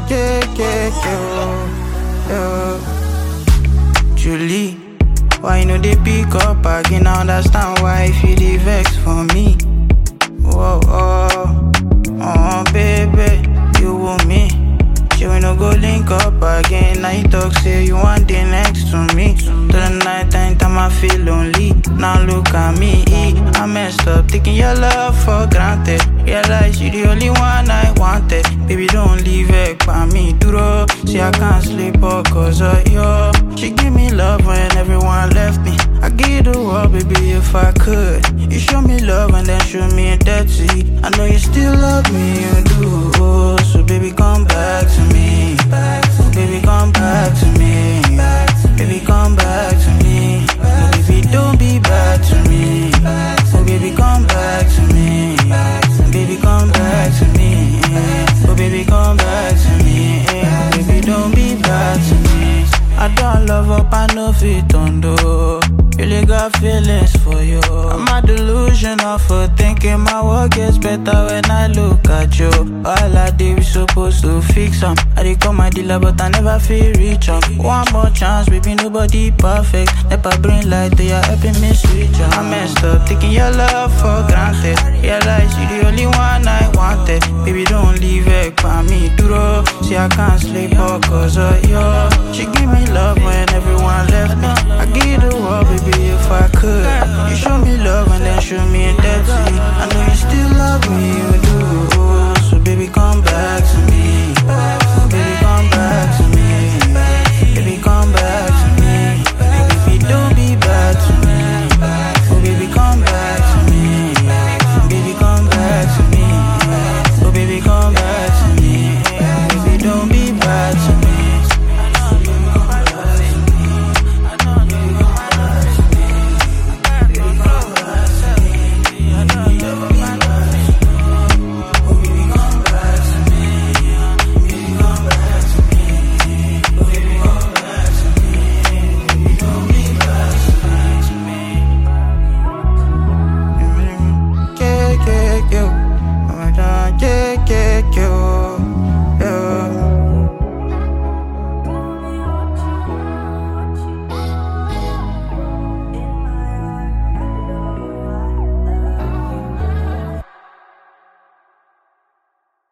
Julie, why you know they pick up again? I understand why if you dey vex for me. Whoa, oh, baby, you want me? Shall we no go link up again? Now you talk, say you want the next to me. To the night time I feel lonely. Now look at me, I messed up, taking your love for granted. Realize you the only one I wanted. Baby, don't leave it by me, duro. See, I can't sleep all cause of you. She give me love when everyone left me. I give you the world, baby, if I could. You show me love and then show me dirty. I know you still love me, you do. So baby, come back to me. Baby, come back to me. Baby, come back to me. Oh, baby, don't be bad to me. Oh, baby, come back to me. Baby, come back to me. Oh, baby, come back to me. Baby, don't be bad to me. I don't love up, I know fit on do. Really got feelings for you. I'm a delusional for thinking my work gets better when I look at you. All I did we supposed to fix them. I did call my dealer but I never feel reach up. One more chance, baby, nobody perfect. Never bring light to your helping me switch up. I messed up, taking your love for granted. Realize you the only one I wanted. Baby, don't leave it by me, duro. See, I can't sleep all cause of you.